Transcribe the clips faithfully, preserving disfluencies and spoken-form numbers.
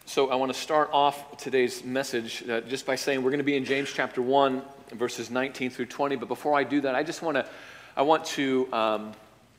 So I want to start off today's message uh, just by saying we're going to be in James chapter one, verses nineteen through twenty. But before I do that, I just want to, I want to um,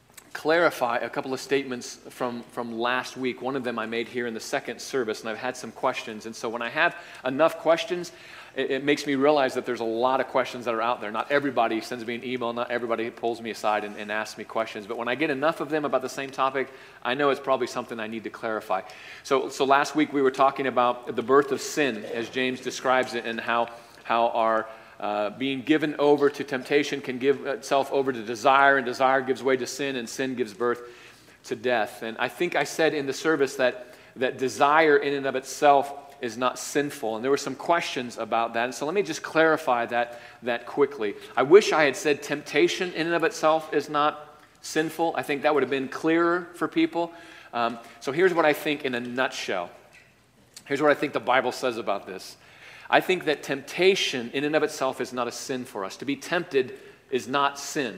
clarify a couple of statements from, from last week. One of them I made here in the second service, and I've had some questions. And so when I have enough questions, it, it makes me realize that there's a lot of questions that are out there. Not everybody sends me an email. Not everybody pulls me aside and, and asks me questions. But when I get enough of them about the same topic, I know it's probably something I need to clarify. So, so last week we were talking about the birth of sin, as James describes it, and how, how our Uh, being given over to temptation can give itself over to desire, and desire gives way to sin, and sin gives birth to death. And I think I said in the service that, that desire in and of itself is not sinful, and there were some questions about that. And so let me just clarify that, that quickly. I wish I had said temptation in and of itself is not sinful. I think that would have been clearer for people. Um, so here's what I think in a nutshell. Here's what I think the Bible says about this. I think that temptation in and of itself is not a sin for us. To be tempted is not sin.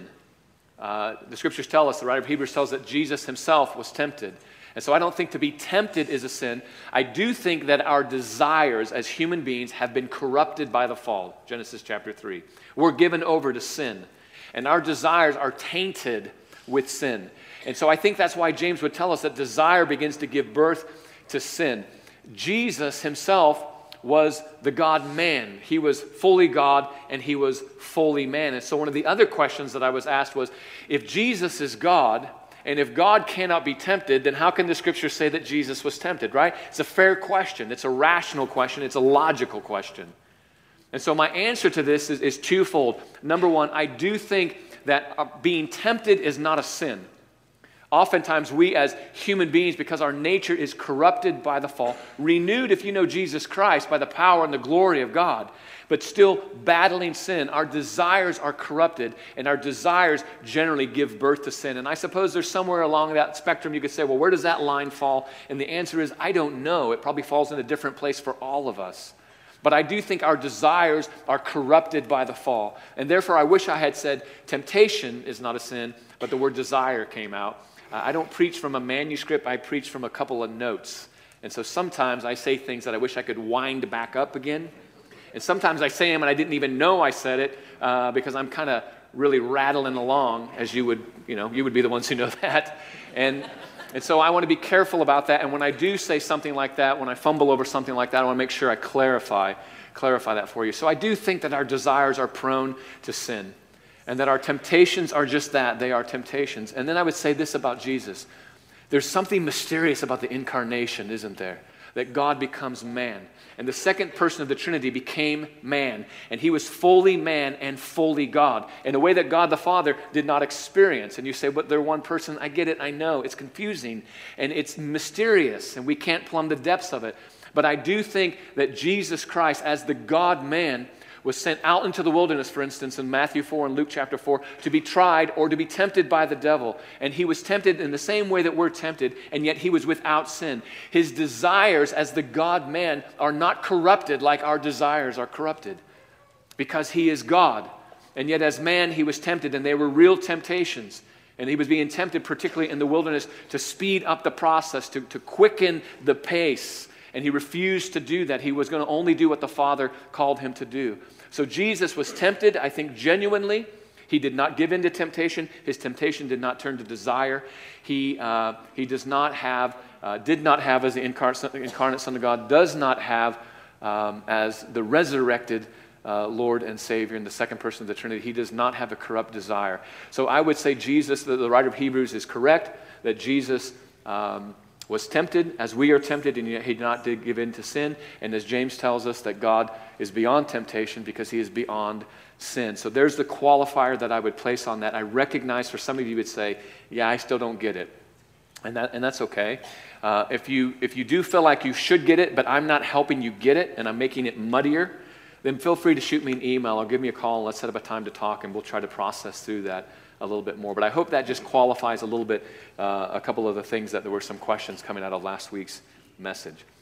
Uh, the scriptures tell us, the writer of Hebrews tells us that Jesus himself was tempted. And so I don't think to be tempted is a sin. I do think that our desires as human beings have been corrupted by the fall. Genesis chapter three. We're given over to sin. And our desires are tainted with sin. And so I think that's why James would tell us that desire begins to give birth to sin. Jesus himself was the God-man. He was fully God and he was fully man. And so one of the other questions that I was asked was, if Jesus is God, and if God cannot be tempted, then how can the scripture say that Jesus was tempted, right? It's a fair question. It's a rational question. It's a logical question. And so my answer to this is, is twofold. Number one, I do think that being tempted is not a sin. Oftentimes we as human beings, because our nature is corrupted by the fall, renewed, if you know Jesus Christ, by the power and the glory of God, but still battling sin, our desires are corrupted, and our desires generally give birth to sin. And I suppose there's somewhere along that spectrum you could say, well, where does that line fall? And the answer is, I don't know. It probably falls in a different place for all of us. But I do think our desires are corrupted by the fall. And therefore, I wish I had said temptation is not a sin, but the word desire came out. I don't preach from a manuscript, I preach from a couple of notes. And so sometimes I say things that I wish I could wind back up again. And sometimes I say them and I didn't even know I said it uh, because I'm kind of really rattling along, as you would, you know, you would be the ones who know that. And and so I want to be careful about that. And when I do say something like that, when I fumble over something like that, I want to make sure I clarify, clarify that for you. So I do think that our desires are prone to sin. And that our temptations are just that, they are temptations. And then I would say this about Jesus. There's something mysterious about the incarnation, isn't there? That God becomes man. And the second person of the Trinity became man. And he was fully man and fully God, in a way that God the Father did not experience. And you say, but they're one person. I get it, I know. It's confusing and it's mysterious and we can't plumb the depths of it. But I do think that Jesus Christ, as the God-man, was sent out into the wilderness, for instance, in Matthew four and Luke chapter four, to be tried or to be tempted by the devil. And he was tempted in the same way that we're tempted, and yet he was without sin. His desires as the God-man are not corrupted like our desires are corrupted, because he is God. And yet as man, he was tempted, and they were real temptations. And he was being tempted, particularly in the wilderness, to speed up the process, to, to quicken the pace. And he refused to do that. He was going to only do what the Father called him to do. So Jesus was tempted, I think, genuinely. He did not give in to temptation. His temptation did not turn to desire. He uh, he does not have, uh, did not have as the incarnate, incarnate Son of God, does not have um, as the resurrected uh, Lord and Savior in the second person of the Trinity. He does not have a corrupt desire. So I would say Jesus, the, the writer of Hebrews, is correct that Jesus Um, was tempted as we are tempted, and yet he did not did give in to sin. And as James tells us, that God is beyond temptation because he is beyond sin. So there's the qualifier that I would place on that. I recognize for some of you would say, yeah, I still don't get it. And that and that's okay. Uh, if you if you do feel like you should get it, but I'm not helping you get it, and I'm making it muddier, then feel free to shoot me an email or give me a call, and let's set up a time to talk, and we'll try to process through that a little bit more. But I hope that just qualifies a little bit uh, a couple of the things that there were some questions coming out of last week's message.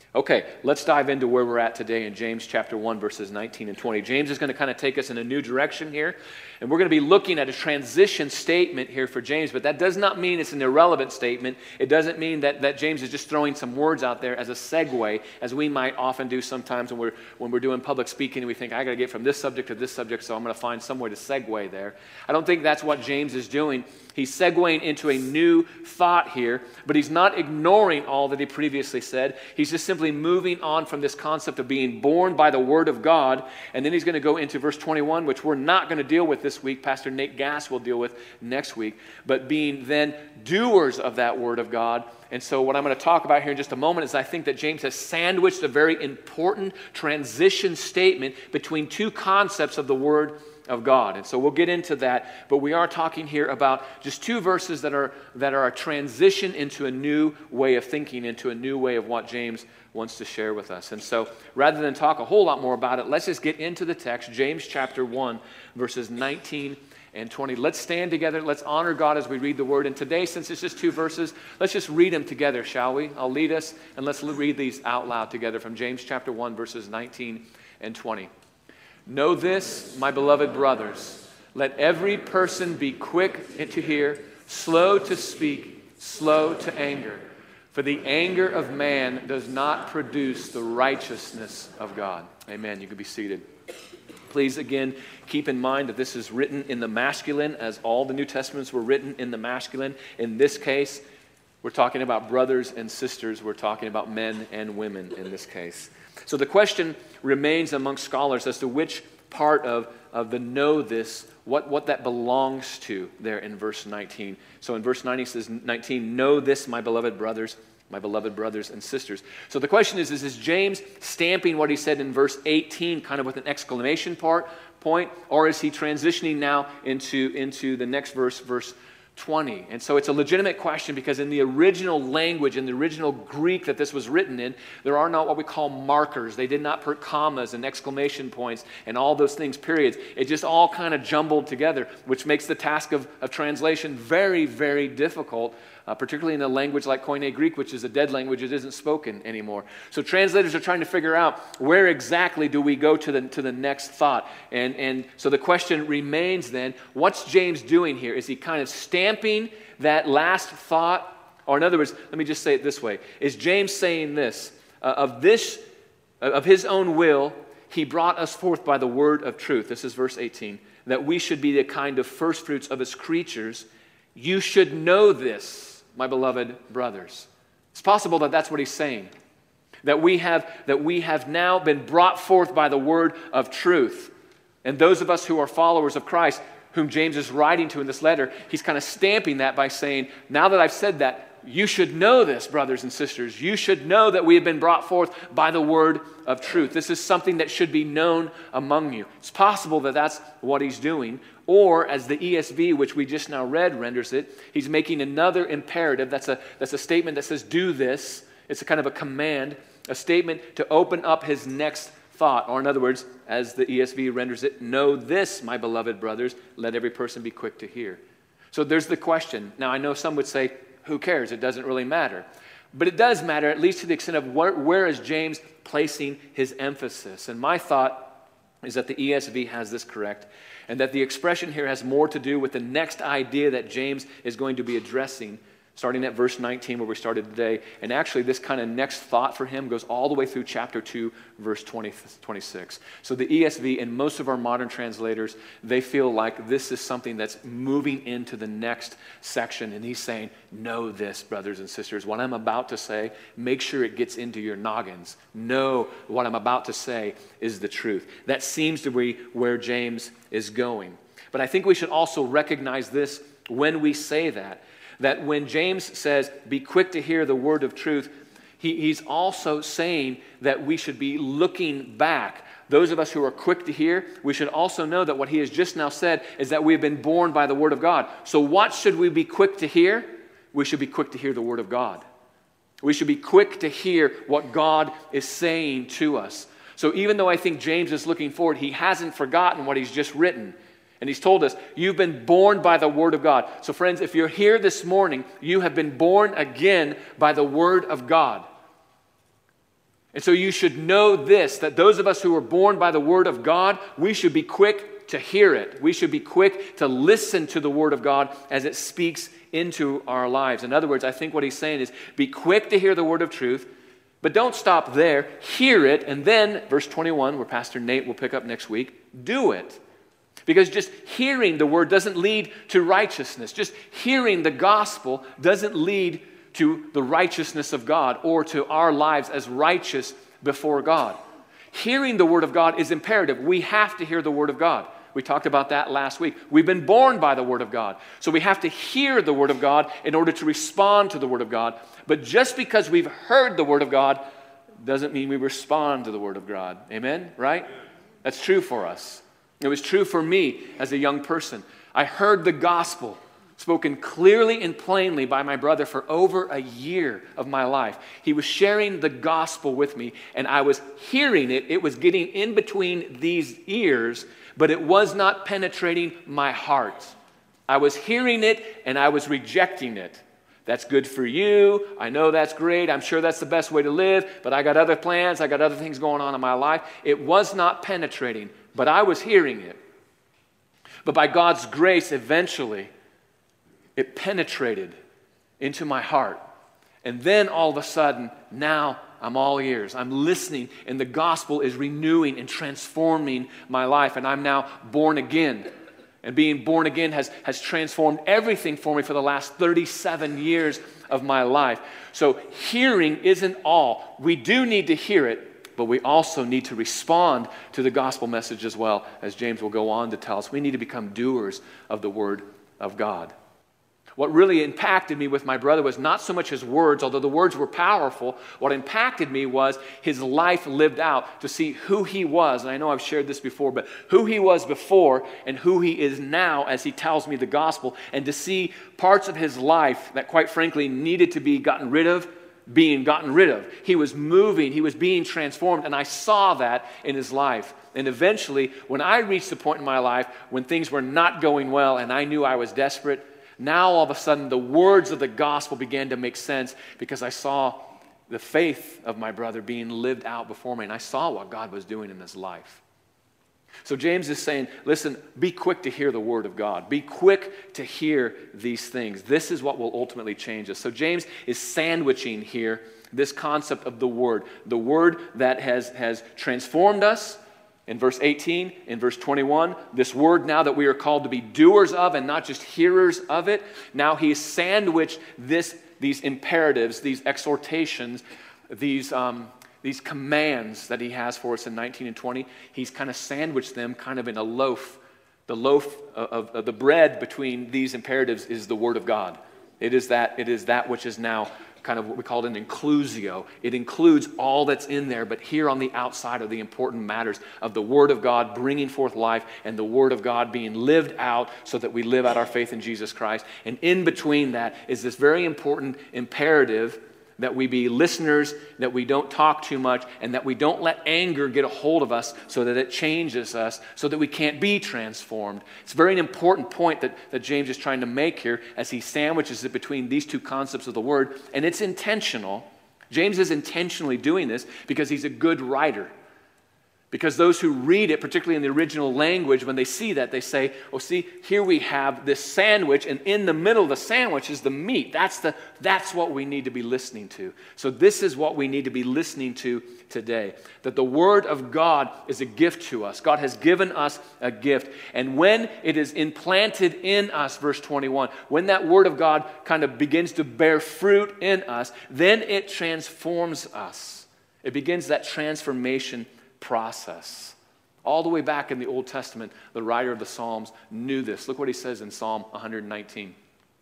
Okay, let's dive into where we're at today in James chapter one, verses nineteen and twenty. James is going to kind of take us in a new direction here, and we're going to be looking at a transition statement here for James, but that does not mean it's an irrelevant statement. It doesn't mean that, that James is just throwing some words out there as a segue, as we might often do sometimes when we're, when we're doing public speaking and we think, I got to get from this subject to this subject, so I'm going to find somewhere to segue there. I don't think that's what James is doing. He's segueing into a new thought here, but he's not ignoring all that he previously said. He's just simply moving on from this concept of being born by the Word of God, and then he's going to go into verse twenty-one, which we're not going to deal with this week. Pastor Nate Gass will deal with next week, but being then doers of that Word of God. And so what I'm going to talk about here in just a moment is I think that James has sandwiched a very important transition statement between two concepts of the Word of God. And so we'll get into that, but we are talking here about just two verses that are that are a transition into a new way of thinking, into a new way of what James wants to share with us. And so rather than talk a whole lot more about it, let's just get into the text, James chapter one, verses nineteen and twenty. Let's stand together. Let's honor God as we read the word. And today, since it's just two verses, let's just read them together, shall we? I'll lead us, and let's read these out loud together from James chapter one, verses nineteen and twenty. Know this, my beloved brothers, let every person be quick to hear, slow to speak, slow to anger. For the anger of man does not produce the righteousness of God. Amen. You can be seated. Please, again, keep in mind that this is written in the masculine, as all the New Testaments were written in the masculine. In this case, we're talking about brothers and sisters. We're talking about men and women in this case. So the question remains among scholars as to which part of, of the know this, what, what that belongs to there in verse nineteen. So in verse nineteen, it says, nineteen, know this, my beloved brothers, my beloved brothers and sisters. So the question is, is, is James stamping what he said in verse eighteen kind of with an exclamation part, point, or is he transitioning now into, into the next verse, verse twenty? And so it's a legitimate question because in the original language, in the original Greek that this was written in, there are not what we call markers. They did not put commas and exclamation points and all those things, periods. It just all kind of jumbled together, which makes the task of, of translation very, very difficult, uh, particularly in a language like Koine Greek, which is a dead language. It isn't spoken anymore. So translators are trying to figure out where exactly do we go to the, to the next thought. And, and so the question remains then, what's James doing here? Is he kind of stamping that last thought? Or in other words, let me just say it this way. Is James saying this, uh, of this, uh, of his own will, he brought us forth by the word of truth. This is verse eighteen. That we should be the kind of first fruits of his creatures. You should know this, my beloved brothers. It's possible that that's what he's saying. That we have, that we have now been brought forth by the word of truth. And those of us who are followers of Christ, whom James is writing to in this letter, he's kind of stamping that by saying, now that I've said that, you should know this, brothers and sisters. You should know that we have been brought forth by the word of truth. This is something that should be known among you. It's possible that that's what he's doing. Or, as the E S V, which we just now read, renders it, he's making another imperative. That's a, that's a statement that says, do this. It's a kind of a command, a statement to open up his next thought. Or in other words, as the E S V renders it, know this, my beloved brothers, let every person be quick to hear. So there's the question. Now, I know some would say, who cares? It doesn't really matter. But it does matter, at least to the extent of where, where is James placing his emphasis. And my thought is that the E S V has this correct, and that the expression here has more to do with the next idea that James is going to be addressing, starting at verse nineteen where we started today. And actually this kind of next thought for him goes all the way through chapter two, verse twenty, twenty-six. So the E S V and most of our modern translators, they feel like this is something that's moving into the next section. And he's saying, know this, brothers and sisters. What I'm about to say, make sure it gets into your noggins. Know what I'm about to say is the truth. That seems to be where James is going. But I think we should also recognize this when we say that. That when James says, be quick to hear the word of truth, he, he's also saying that we should be looking back. Those of us who are quick to hear, we should also know that what he has just now said is that we have been born by the word of God. So what should we be quick to hear? We should be quick to hear the word of God. We should be quick to hear what God is saying to us. So even though I think James is looking forward, he hasn't forgotten what he's just written. And he's told us, you've been born by the word of God. So friends, if you're here this morning, you have been born again by the word of God. And so you should know this, that those of us who are born by the Word of God, we should be quick to hear it. We should be quick to listen to the Word of God as it speaks into our lives. In other words, I think what he's saying is be quick to hear the word of truth, but don't stop there. Hear it, and then, verse twenty-one, where Pastor Nate will pick up next week, do it. Because just hearing the word doesn't lead to righteousness. Just hearing the gospel doesn't lead to the righteousness of God or to our lives as righteous before God. Hearing the word of God is imperative. We have to hear the word of God. We talked about that last week. We've been born by the word of God. So we have to hear the word of God in order to respond to the word of God. But just because we've heard the word of God doesn't mean we respond to the word of God. Amen? Right? That's true for us. It was true for me as a young person. I heard the gospel spoken clearly and plainly by my brother for over a year of my life. He was sharing the gospel with me, and I was hearing it. It was getting in between these ears, but it was not penetrating my heart. I was hearing it, and I was rejecting it. That's good for you. I know that's great. I'm sure that's the best way to live, but I got other plans. I got other things going on in my life. It was not penetrating, but I was hearing it. But by God's grace, eventually, it penetrated into my heart. And then all of a sudden, now I'm all ears. I'm listening, and the gospel is renewing and transforming my life, and I'm now born again. And being born again has, has transformed everything for me for the last thirty-seven years of my life. So hearing isn't all. We do need to hear it, but we also need to respond to the gospel message as well, as James will go on to tell us. We need to become doers of the word of God. What really impacted me with my brother was not so much his words, although the words were powerful. What impacted me was his life lived out, to see who he was. And I know I've shared this before, but who he was before and who he is now as he tells me the gospel, and to see parts of his life that, quite frankly, needed to be gotten rid of, being gotten rid of. He was moving, he was being transformed, and I saw that in his life. And eventually, when I reached the point in my life when things were not going well and I knew I was desperate, now, all of a sudden, the words of the gospel began to make sense because I saw the faith of my brother being lived out before me, and I saw what God was doing in his life. So James is saying, listen, be quick to hear the word of God. Be quick to hear these things. This is what will ultimately change us. So James is sandwiching here this concept of the word, the word that has, has transformed us. In verse eighteen, in verse twenty-one, this word now that we are called to be doers of and not just hearers of it, now he's sandwiched this, these imperatives, these exhortations, these, um, these commands that he has for us in nineteen and twenty. He's kind of sandwiched them kind of in a loaf. The loaf of, of, of the bread between these imperatives is the word of God. It is that, it is that which is now kind of what we call an inclusio. It includes all that's in there, but here on the outside are the important matters of the Word of God bringing forth life and the Word of God being lived out so that we live out our faith in Jesus Christ. And in between that is this very important imperative that we be listeners, that we don't talk too much, and that we don't let anger get a hold of us so that it changes us, so that we can't be transformed. It's a very important point that, that James is trying to make here as he sandwiches it between these two concepts of the word, and it's intentional. James is intentionally doing this because he's a good writer. Because those who read it, particularly in the original language, when they see that, they say, oh, see, here we have this sandwich, and in the middle of the sandwich is the meat. That's, the, that's what we need to be listening to. So this is what we need to be listening to today. That the Word of God is a gift to us. God has given us a gift. And when it is implanted in us, verse twenty-one, when that Word of God kind of begins to bear fruit in us, then it transforms us. It begins that transformation process. All the way back in the Old Testament, the writer of the Psalms knew this. Look what he says in Psalm one nineteen.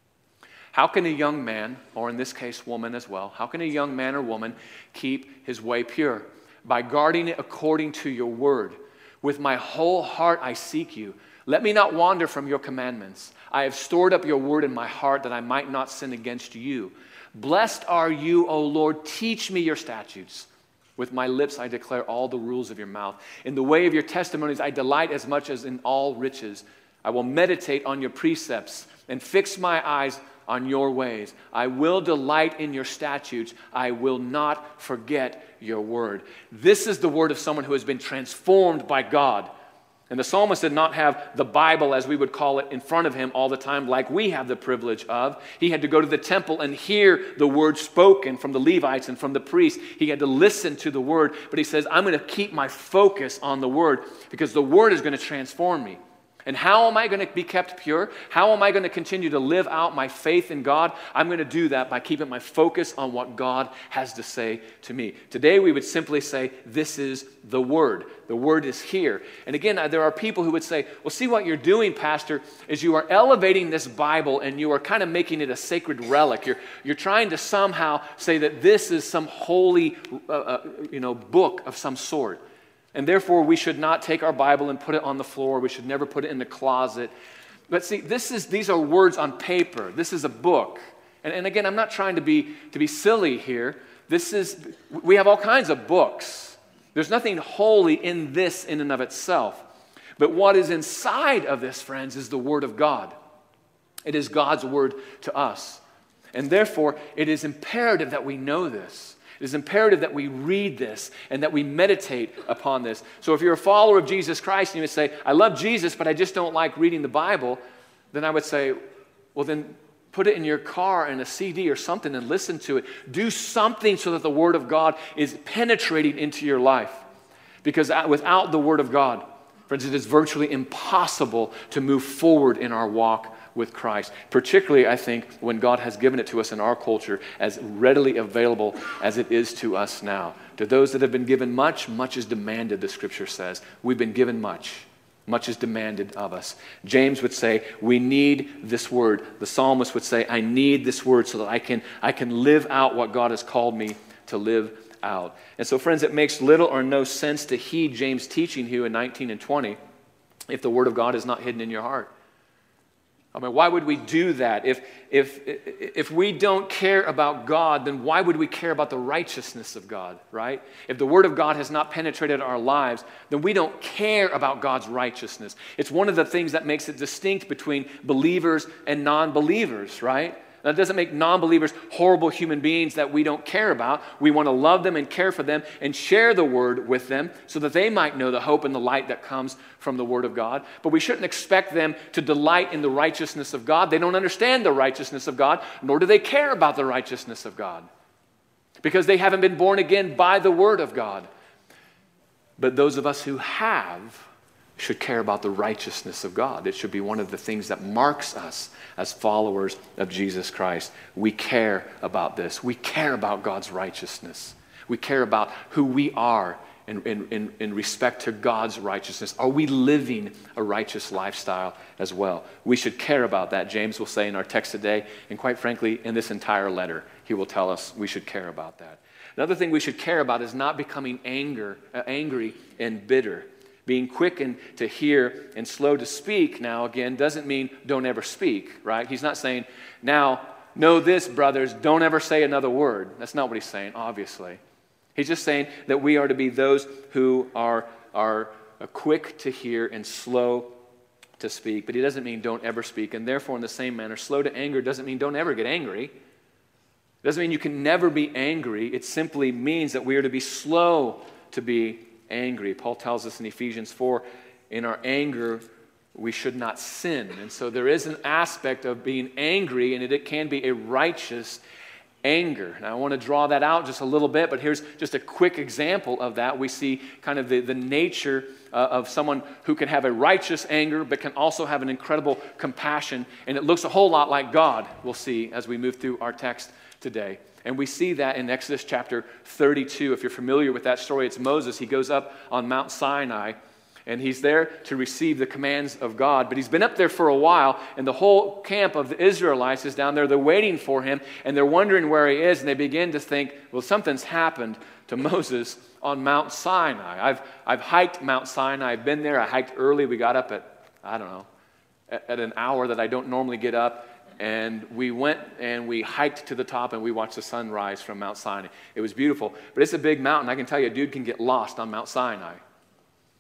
How can a young man, or in this case woman as well, how can a young man or woman keep his way pure? By guarding it according to your word. With my whole heart I seek you. Let me not wander from your commandments. I have stored up your word in my heart that I might not sin against you. Blessed are you, O Lord. Teach me your statutes. With my lips I declare all the rules of your mouth. In the way of your testimonies I delight as much as in all riches. I will meditate on your precepts and fix my eyes on your ways. I will delight in your statutes. I will not forget your word. This is the word of someone who has been transformed by God. And the psalmist did not have the Bible, as we would call it, in front of him all the time like we have the privilege of. He had to go to the temple and hear the word spoken from the Levites and from the priests. He had to listen to the word. But he says, I'm going to keep my focus on the word because the word is going to transform me. And how am I going to be kept pure? How am I going to continue to live out my faith in God? I'm going to do that by keeping my focus on what God has to say to me. Today we would simply say, this is the Word. The Word is here. And again, there are people who would say, well, see what you're doing, Pastor, is you are elevating this Bible and you are kind of making it a sacred relic. You're, you're trying to somehow say that this is some holy uh, uh, you know, book of some sort. And therefore, we should not take our Bible and put it on the floor. We should never put it in the closet. But see, this is these are words on paper. This is a book. And, and again, I'm not trying to be, to be silly here. This is, we have all kinds of books. There's nothing holy in this in and of itself. But what is inside of this, friends, is the Word of God. It is God's Word to us. And therefore, it is imperative that we know this. It is imperative that we read this and that we meditate upon this. So if you're a follower of Jesus Christ and you would say, I love Jesus, but I just don't like reading the Bible, then I would say, well, then put it in your car in a C D or something and listen to it. Do something so that the Word of God is penetrating into your life. Because without the Word of God, friends, it is virtually impossible to move forward in our walk with Christ, particularly, I think, when God has given it to us in our culture as readily available as it is to us now. To those that have been given much, much is demanded, the Scripture says. We've been given much. Much is demanded of us. James would say, we need this word. The psalmist would say, I need this word so that I can, I can live out what God has called me to live out. And so, friends, it makes little or no sense to heed James' teaching here in nineteen and twenty if the word of God is not hidden in your heart. I mean, why would we do that? If, if, if we don't care about God, then why would we care about the righteousness of God, right? If the Word of God has not penetrated our lives, then we don't care about God's righteousness. It's one of the things that makes it distinct between believers and non-believers, right? That doesn't make non-believers horrible human beings that we don't care about. We want to love them and care for them and share the Word with them so that they might know the hope and the light that comes from the Word of God. But we shouldn't expect them to delight in the righteousness of God. They don't understand the righteousness of God, nor do they care about the righteousness of God because they haven't been born again by the Word of God. But those of us who have should care about the righteousness of God. It should be one of the things that marks us as followers of Jesus Christ. We care about this. We care about God's righteousness. We care about who we are in, in, in, in respect to God's righteousness. Are we living a righteous lifestyle as well? We should care about that, James will say in our text today, and quite frankly, in this entire letter, he will tell us we should care about that. Another thing we should care about is not becoming anger, uh, angry and bitter. Being quick and to hear and slow to speak, now again, doesn't mean don't ever speak, right? He's not saying, now, know this, brothers, don't ever say another word. That's not what he's saying, obviously. He's just saying that we are to be those who are, are quick to hear and slow to speak. But he doesn't mean don't ever speak. And therefore, in the same manner, slow to anger doesn't mean don't ever get angry. It doesn't mean you can never be angry. It simply means that we are to be slow to be angry. Paul tells us in Ephesians four, in our anger, we should not sin. And so there is an aspect of being angry, and it, it can be a righteous anger. Now, I want to draw that out just a little bit, but here's just a quick example of that. We see kind of the, the nature uh, of someone who can have a righteous anger, but can also have an incredible compassion, and it looks a whole lot like God, we'll see as we move through our text today. And we see that in Exodus chapter thirty-two. If you're familiar with that story, it's Moses. He goes up on Mount Sinai, and he's there to receive the commands of God. But he's been up there for a while, and the whole camp of the Israelites is down there. They're waiting for him, and they're wondering where he is, and they begin to think, well, something's happened to Moses on Mount Sinai. I've, I've hiked Mount Sinai. I've been there. I hiked early. We got up at, I don't know, at, at an hour that I don't normally get up. And we went and we hiked to the top and we watched the sunrise from Mount Sinai. It was beautiful, but it's a big mountain. I can tell you, a dude can get lost on Mount Sinai.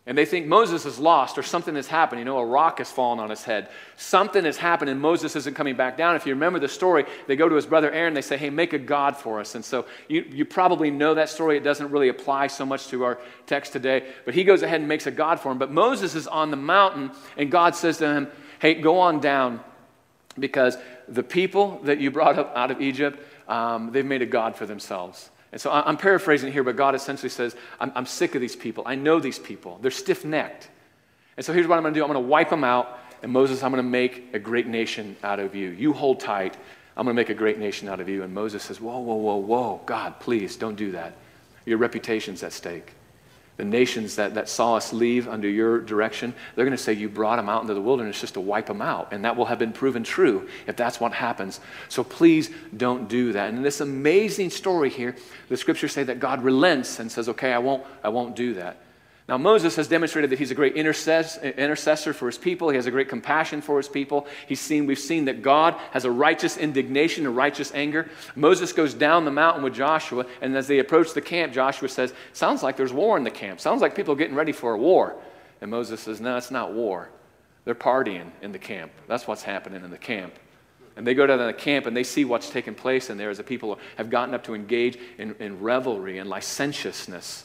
And they think Moses is lost or something has happened. You know, a rock has fallen on his head. Something has happened and Moses isn't coming back down. If you remember the story, they go to his brother Aaron. They say, hey, make a god for us. And so you, you probably know that story. It doesn't really apply so much to our text today. But he goes ahead and makes a god for him. But Moses is on the mountain and God says to him, hey, go on down because the people that you brought up out of Egypt, um, they've made a god for themselves. And so I'm paraphrasing here, but God essentially says, I'm, I'm sick of these people. I know these people. They're stiff-necked. And so here's what I'm going to do. I'm going to wipe them out. And Moses, I'm going to make a great nation out of you. You hold tight. I'm going to make a great nation out of you. And Moses says, whoa, whoa, whoa, whoa. God, please don't do that. Your reputation's at stake. The nations that, that saw us leave under your direction, they're going to say you brought them out into the wilderness just to wipe them out. And that will have been proven true if that's what happens. So please don't do that. And in this amazing story here, the scriptures say that God relents and says, okay, I won't, I won't do that. Now, Moses has demonstrated that he's a great intercess- intercessor for his people. He has a great compassion for his people. He's seen, we've seen that God has a righteous indignation, a righteous anger. Moses goes down the mountain with Joshua, and as they approach the camp, Joshua says, sounds like there's war in the camp. Sounds like people are getting ready for a war. And Moses says, no, it's not war. They're partying in the camp. That's what's happening in the camp. And they go down to the camp, and they see what's taking place in there as the people have gotten up to engage in, in revelry and licentiousness.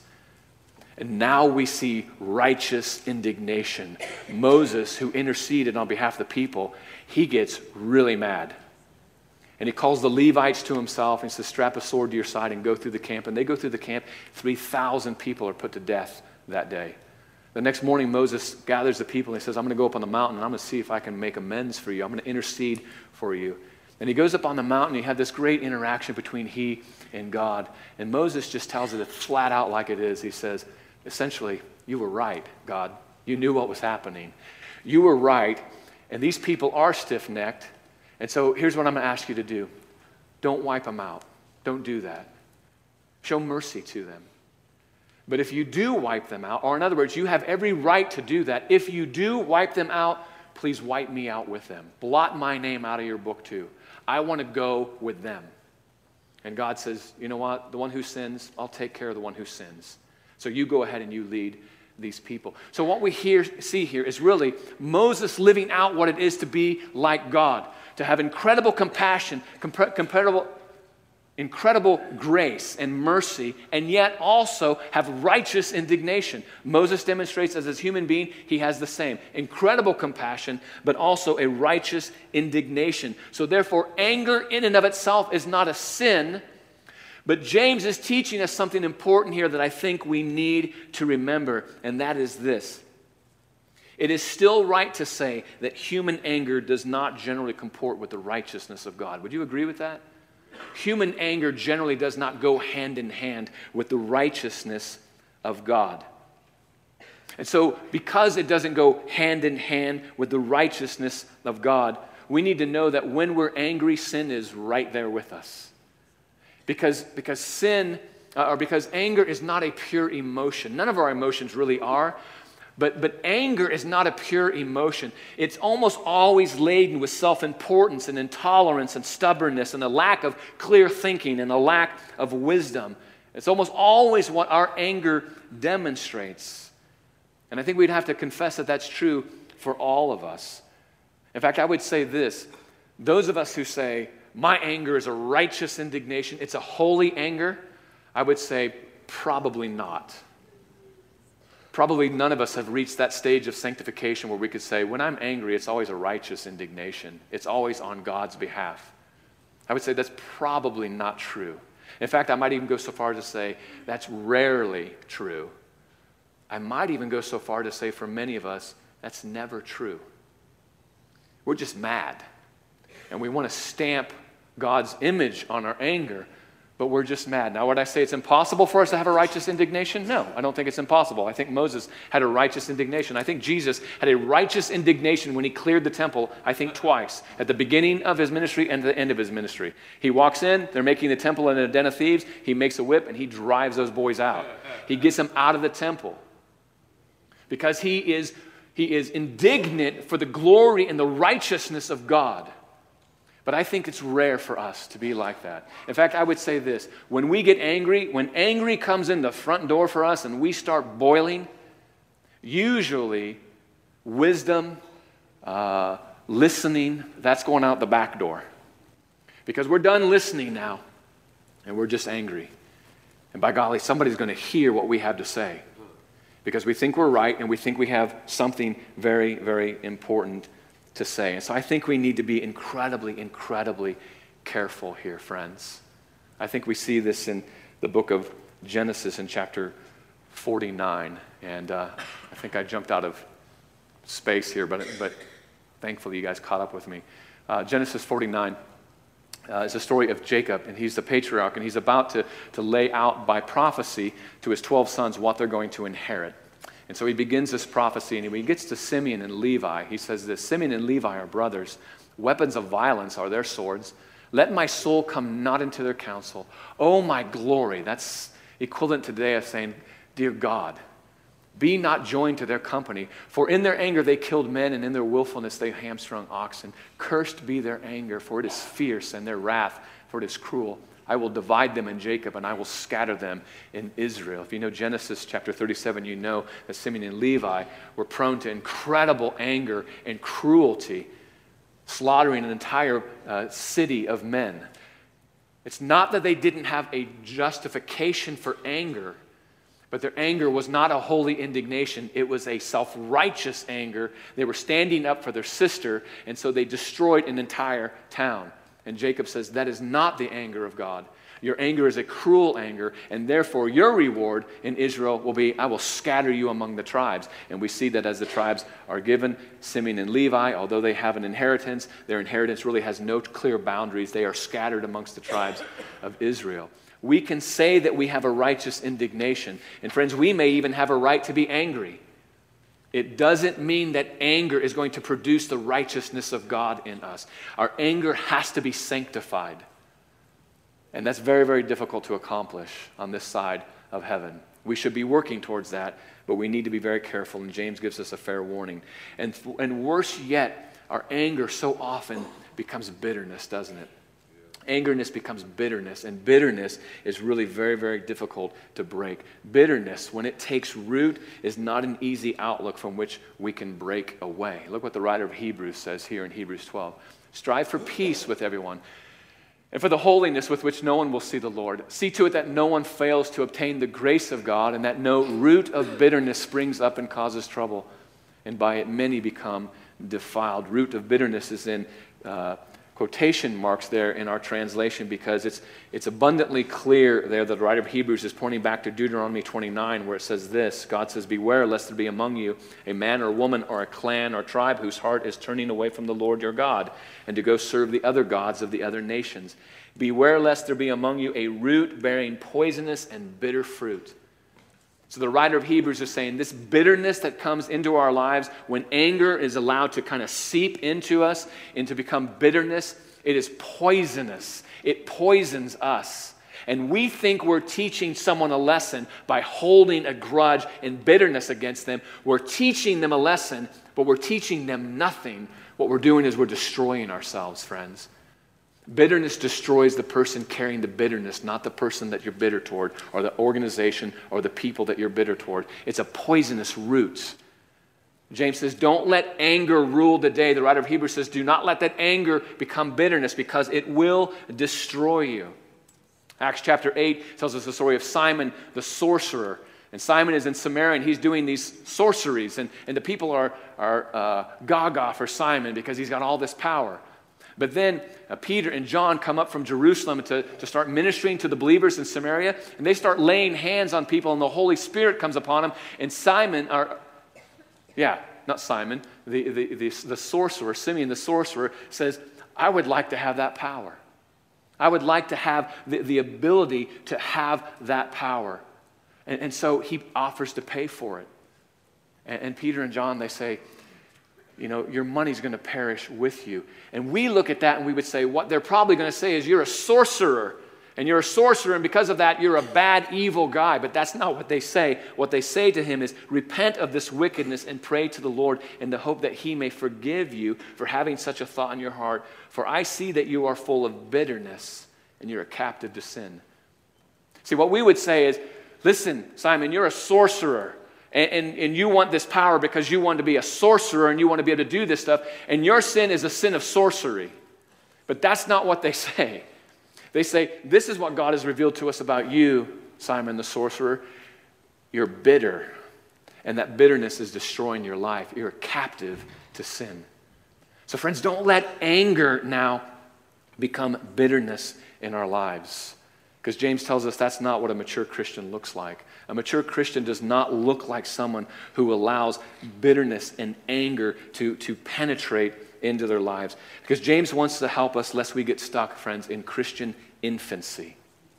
And now we see righteous indignation. Moses, who interceded on behalf of the people, he gets really mad. And he calls the Levites to himself and he says, strap a sword to your side and go through the camp. And they go through the camp. three thousand people are put to death that day. The next morning, Moses gathers the people and he says, I'm going to go up on the mountain and I'm going to see if I can make amends for you. I'm going to intercede for you. And he goes up on the mountain. And he had this great interaction between he and God. And Moses just tells it flat out like it is. He says, essentially, you were right, God. You knew what was happening. You were right, and these people are stiff-necked. And so here's what I'm going to ask you to do. Don't wipe them out. Don't do that. Show mercy to them. But if you do wipe them out, or in other words, you have every right to do that. If you do wipe them out, please wipe me out with them. Blot my name out of your book too. I want to go with them. And God says, you know what? The one who sins, I'll take care of the one who sins. So you go ahead and you lead these people. So what we hear, see here is really Moses living out what it is to be like God, to have incredible compassion, comparable, incredible grace and mercy, and yet also have righteous indignation. Moses demonstrates as a human being, he has the same. Incredible compassion, but also a righteous indignation. So therefore, anger in and of itself is not a sin. But James is teaching us something important here that I think we need to remember, and that is this. It is still right to say that human anger does not generally comport with the righteousness of God. Would you agree with that? Human anger generally does not go hand in hand with the righteousness of God. And so, because it doesn't go hand in hand with the righteousness of God, we need to know that when we're angry, sin is right there with us. Because, because sin, uh, or because anger is not a pure emotion. None of our emotions really are. But, but anger is not a pure emotion. It's almost always laden with self-importance and intolerance and stubbornness and a lack of clear thinking and a lack of wisdom. It's almost always what our anger demonstrates. And I think we'd have to confess that that's true for all of us. In fact, I would say this. Those of us who say, my anger is a righteous indignation, it's a holy anger, I would say probably not. Probably none of us have reached that stage of sanctification where we could say, when I'm angry, it's always a righteous indignation. It's always on God's behalf. I would say that's probably not true. In fact, I might even go so far as to say that's rarely true. I might even go so far to say for many of us, that's never true. We're just mad. And we want to stamp God's image on our anger, but we're just mad. Now, would I say it's impossible for us to have a righteous indignation? No, I don't think it's impossible. I think Moses had a righteous indignation. I think Jesus had a righteous indignation when he cleared the temple, I think twice, at the beginning of his ministry and at the end of his ministry. He walks in, they're making the temple in a den of thieves, he makes a whip and he drives those boys out. He gets them out of the temple because he is, he is indignant for the glory and the righteousness of God. But I think it's rare for us to be like that. In fact, I would say this. When we get angry, when angry comes in the front door for us and we start boiling, Usually, wisdom, uh, listening, that's going out the back door. Because we're done listening now, and we're just angry. And by golly, somebody's going to hear what we have to say. Because we think we're right, and we think we have something very, very important to say. And so I think we need to be incredibly, incredibly careful here, friends. I think we see this in the book of Genesis in chapter forty-nine. And uh, I think I jumped out of space here, but, but thankfully you guys caught up with me. Uh, Genesis forty-nine uh, is a story of Jacob, and he's the patriarch, and he's about to, to lay out by prophecy to his twelve sons what they're going to inherit. And so he begins this prophecy, and when he gets to Simeon and Levi, he says this, Simeon and Levi are brothers. Weapons of violence are their swords. Let my soul come not into their counsel. Oh, my glory. That's equivalent today of saying, dear God, be not joined to their company. For in their anger they killed men, and in their willfulness they hamstrung oxen. Cursed be their anger, for it is fierce, and their wrath, for it is cruel. I will divide them in Jacob, and I will scatter them in Israel. If you know Genesis chapter thirty-seven, you know that Simeon and Levi were prone to incredible anger and cruelty, slaughtering an entire uh, city of men. It's not that they didn't have a justification for anger, but their anger was not a holy indignation. It was a self-righteous anger. They were standing up for their sister, and so they destroyed an entire town. And Jacob says, that is not the anger of God. Your anger is a cruel anger, and therefore your reward in Israel will be, I will scatter you among the tribes. And we see that as the tribes are given, Simeon and Levi, although they have an inheritance, their inheritance really has no clear boundaries. They are scattered amongst the tribes of Israel. We can say that we have a righteous indignation. And friends, we may even have a right to be angry. It doesn't mean that anger is going to produce the righteousness of God in us. Our anger has to be sanctified. And that's very, very difficult to accomplish on this side of heaven. We should be working towards that, but we need to be very careful, and James gives us a fair warning. And, and worse yet, our anger so often becomes bitterness, doesn't it? Angerness becomes bitterness, and bitterness is really very, very difficult to break. Bitterness, when it takes root, is not an easy outlook from which we can break away. Look what the writer of Hebrews says here in Hebrews twelve. Strive for peace with everyone, and for the holiness with which no one will see the Lord. See to it that no one fails to obtain the grace of God, and that no root of bitterness springs up and causes trouble, and by it many become defiled. Root of bitterness is in uh, quotation marks there in our translation, because it's it's abundantly clear there that the writer of Hebrews is pointing back to Deuteronomy twenty-nine, where it says this. God says, beware lest there be among you a man or woman or a clan or tribe whose heart is turning away from the Lord your God, and to go serve the other gods of the other nations. Beware lest there be among you a root bearing poisonous and bitter fruit. So the writer of Hebrews is saying this bitterness that comes into our lives when anger is allowed to kind of seep into us and to become bitterness, it is poisonous. It poisons us. And we think we're teaching someone a lesson by holding a grudge and bitterness against them. We're teaching them a lesson, but we're teaching them nothing. What we're doing is we're destroying ourselves, friends. Bitterness destroys the person carrying the bitterness, not the person that you're bitter toward, or the organization, or the people that you're bitter toward. It's a poisonous root. James says, don't let anger rule the day. The writer of Hebrews says, do not let that anger become bitterness, because it will destroy you. Acts chapter eight tells us the story of Simon the sorcerer. And Simon is in Samaria, and he's doing these sorceries, and, and the people are, are uh, gaga for Simon because he's got all this power. But then uh, Peter and John come up from Jerusalem to, to start ministering to the believers in Samaria, and they start laying hands on people, and the Holy Spirit comes upon them. And Simon, or, yeah, not Simon, the, the, the, the sorcerer, Simeon the sorcerer, says, I would like to have that power. I would like to have the, the ability to have that power. And, and so he offers to pay for it. And, and Peter and John, they say, you know, your money's going to perish with you. And we look at that and we would say, what they're probably going to say is, you're a sorcerer. And you're a sorcerer, and because of that, you're a bad, evil guy. But that's not what they say. What they say to him is, repent of this wickedness and pray to the Lord in the hope that he may forgive you for having such a thought in your heart. For I see that you are full of bitterness, and you're a captive to sin. See, what we would say is, listen, Simon, you're a sorcerer. and, and, and you want this power because you want to be a sorcerer and you want to be able to do this stuff, and your sin is a sin of sorcery. But that's not what they say. They say, this is what God has revealed to us about you, Simon the sorcerer. You're bitter, and that bitterness is destroying your life. You're captive to sin. So friends, don't let anger now become bitterness in our lives. Because James tells us that's not what a mature Christian looks like. A mature Christian does not look like someone who allows bitterness and anger to, to penetrate into their lives. Because James wants to help us lest we get stuck, friends, in Christian infancy.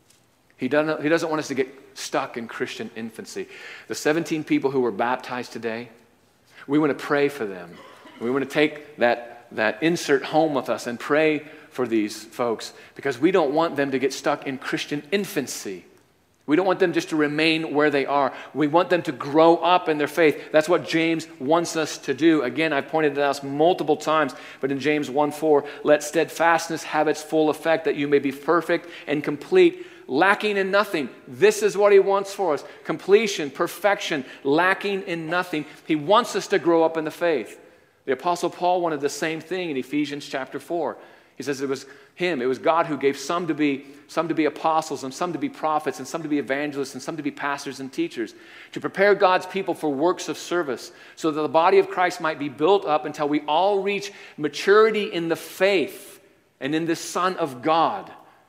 He doesn't, he doesn't want us to get stuck in Christian infancy. The seventeen people who were baptized today, we want to pray for them. We want to take that, that insert home with us and pray for these folks because we don't want them to get stuck in Christian infancy. We don't want them just to remain where they are. We want them to grow up in their faith. That's what James wants us to do. Again, I've pointed it out multiple times, but in James one four, let steadfastness have its full effect that you may be perfect and complete, lacking in nothing. This is what he wants for us. Completion, perfection, lacking in nothing. He wants us to grow up in the faith. The Apostle Paul wanted the same thing in Ephesians chapter four. He says it was him, it was God who gave some to be some to be apostles and some to be prophets and some to be evangelists and some to be pastors and teachers to prepare God's people for works of service so that the body of Christ might be built up until we all reach maturity in the faith and in the Son of God.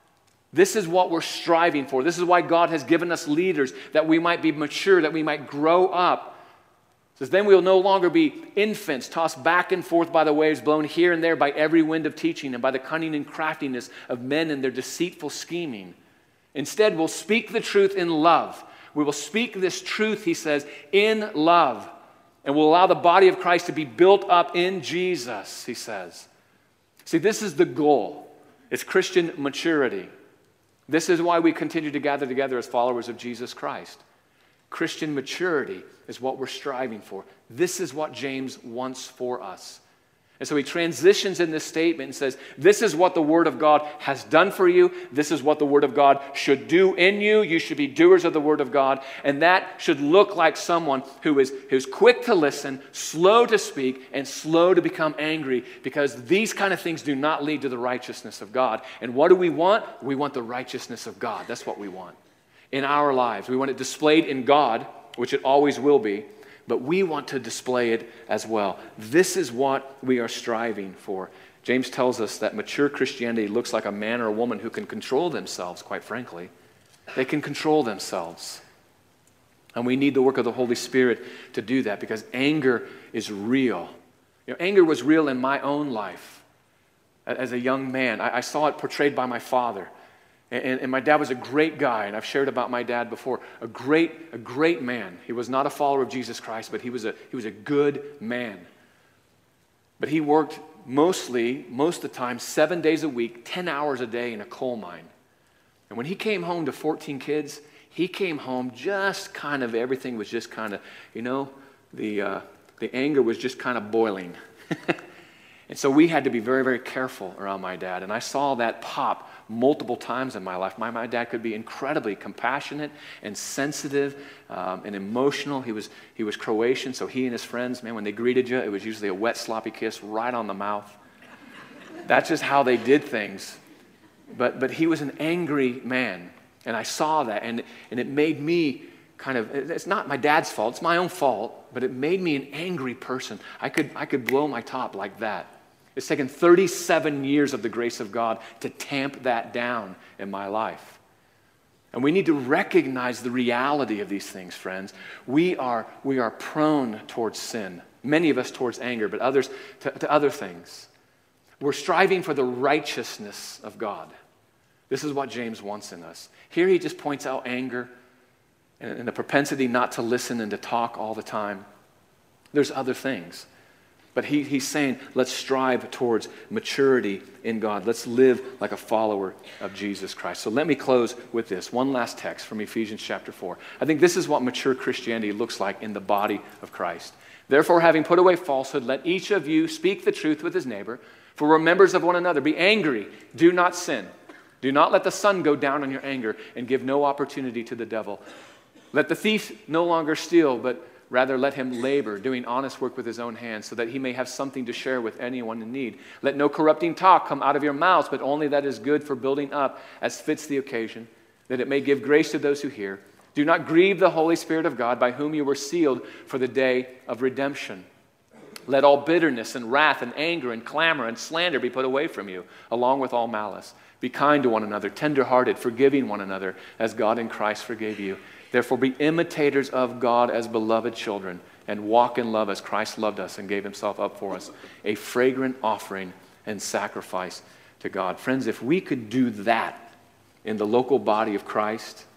This is what we're striving for. This is why God has given us leaders, that we might be mature, that we might grow up. It says, then we will no longer be infants, tossed back and forth by the waves, blown here and there by every wind of teaching, and by the cunning and craftiness of men and their deceitful scheming. Instead, we'll speak the truth in love. We will speak this truth, he says, in love. And we'll allow the body of Christ to be built up in Jesus, he says. See, this is the goal. It's Christian maturity. This is why we continue to gather together as followers of Jesus Christ. Christian maturity is what we're striving for. This is what James wants for us. And so he transitions in this statement and says, this is what the Word of God has done for you. This is what the Word of God should do in you. You should be doers of the Word of God. And that should look like someone who is who's quick to listen, slow to speak, and slow to become angry, because these kind of things do not lead to the righteousness of God. And what do we want? We want the righteousness of God. That's what we want in our lives. We want it displayed in God, which it always will be, but we want to display it as well. This is what we are striving for. James tells us that mature Christianity looks like a man or a woman who can control themselves, quite frankly. They can control themselves. And we need the work of the Holy Spirit to do that, because anger is real. You know, anger was real in my own life as a young man. I, I saw it portrayed by my father. And, and my dad was a great guy, and I've shared about my dad before. A great, a great man. He was not a follower of Jesus Christ, but he was a he was a good man. But he worked mostly, most of the time, seven days a week, ten hours a day in a coal mine. And when he came home to fourteen kids, he came home just kind of, everything was just kind of, you know, the uh, the anger was just kind of boiling. And so we had to be very, very careful around my dad. And I saw that pop multiple times in my life. My, my dad could be incredibly compassionate and sensitive um, and emotional. He was he was Croatian, so he and his friends, man, when they greeted you, it was usually a wet, sloppy kiss right on the mouth. That's just how they did things. But but he was an angry man, and I saw that, and and it made me kind of, it's not my dad's fault, it's my own fault, but it made me an angry person. I could I could blow my top like that. It's taken thirty-seven years of the grace of God to tamp that down in my life. And we need to recognize the reality of these things, friends. We are, we are prone towards sin. Many of us towards anger, but others to, to other things. We're striving for the righteousness of God. This is what James wants in us. Here he just points out anger and, and the propensity not to listen and to talk all the time. There's other things. But he, he's saying, let's strive towards maturity in God. Let's live like a follower of Jesus Christ. So let me close with this. One last text from Ephesians chapter four. I think this is what mature Christianity looks like in the body of Christ. Therefore, having put away falsehood, let each of you speak the truth with his neighbor, for we're members of one another. Be angry. Do not sin. Do not let the sun go down on your anger, and give no opportunity to the devil. Let the thief no longer steal, but Rather, let him labor, doing honest work with his own hands, so that he may have something to share with anyone in need. Let no corrupting talk come out of your mouths, but only that is good for building up as fits the occasion, that it may give grace to those who hear. Do not grieve the Holy Spirit of God, by whom you were sealed for the day of redemption. Let all bitterness and wrath and anger and clamor and slander be put away from you, along with all malice. Be kind to one another, tender-hearted, forgiving one another, as God in Christ forgave you. Therefore be imitators of God as beloved children, and walk in love as Christ loved us and gave himself up for us, a fragrant offering and sacrifice to God. Friends, if we could do that in the local body of Christ,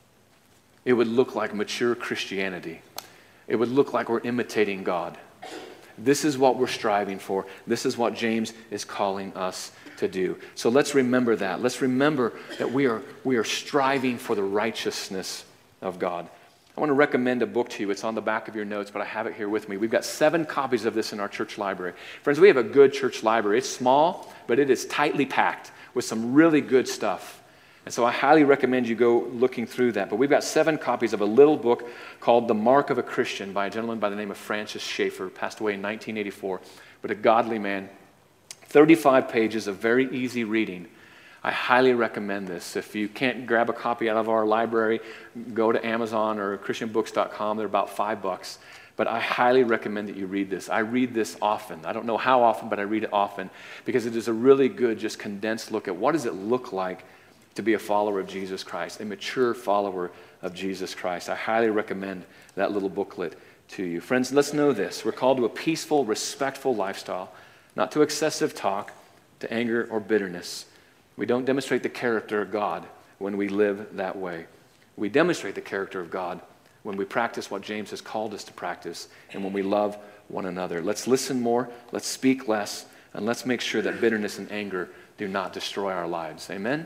it would look like mature Christianity. It would look like we're imitating God. This is what we're striving for. This is what James is calling us to do. So let's remember that. Let's remember that we are, we are striving for the righteousness of God. I want to recommend a book to you. It's on the back of your notes, but I have it here with me. We've got seven copies of this in our church library. Friends, we have a good church library. It's small, but it is tightly packed with some really good stuff. And so I highly recommend you go looking through that. But we've got seven copies of a little book called The Mark of a Christian by a gentleman by the name of Francis Schaeffer, passed away in nineteen eighty-four, but a godly man. thirty-five pages of very easy reading. I highly recommend this. If you can't grab a copy out of our library, go to Amazon or christian books dot com. They're about five bucks. But I highly recommend that you read this. I read this often. I don't know how often, but I read it often because it is a really good, just condensed look at what does it look like to be a follower of Jesus Christ, a mature follower of Jesus Christ. I highly recommend that little booklet to you. Friends, let's know this. We're called to a peaceful, respectful lifestyle, not to excessive talk, to anger or bitterness. We don't demonstrate the character of God when we live that way. We demonstrate the character of God when we practice what James has called us to practice and when we love one another. Let's listen more, let's speak less, and let's make sure that bitterness and anger do not destroy our lives. Amen?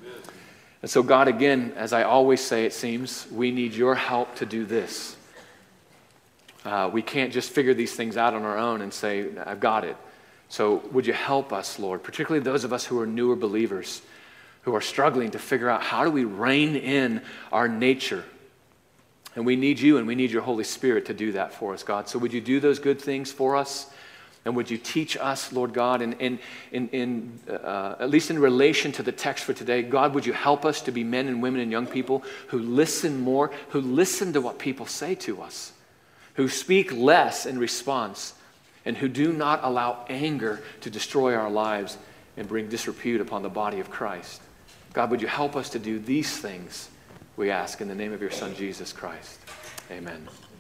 And so God, again, as I always say, it seems, we need your help to do this. Uh, we can't just figure these things out on our own and say, I've got it. So would you help us, Lord, particularly those of us who are newer believers, who are struggling to figure out how do we rein in our nature. And we need you and we need your Holy Spirit to do that for us, God. So would you do those good things for us? And would you teach us, Lord God, in, in, in, in uh, at least in relation to the text for today, God, would you help us to be men and women and young people who listen more, who listen to what people say to us, who speak less in response, and who do not allow anger to destroy our lives and bring disrepute upon the body of Christ. God, would you help us to do these things, we ask, in the name of your Son, Jesus Christ. Amen.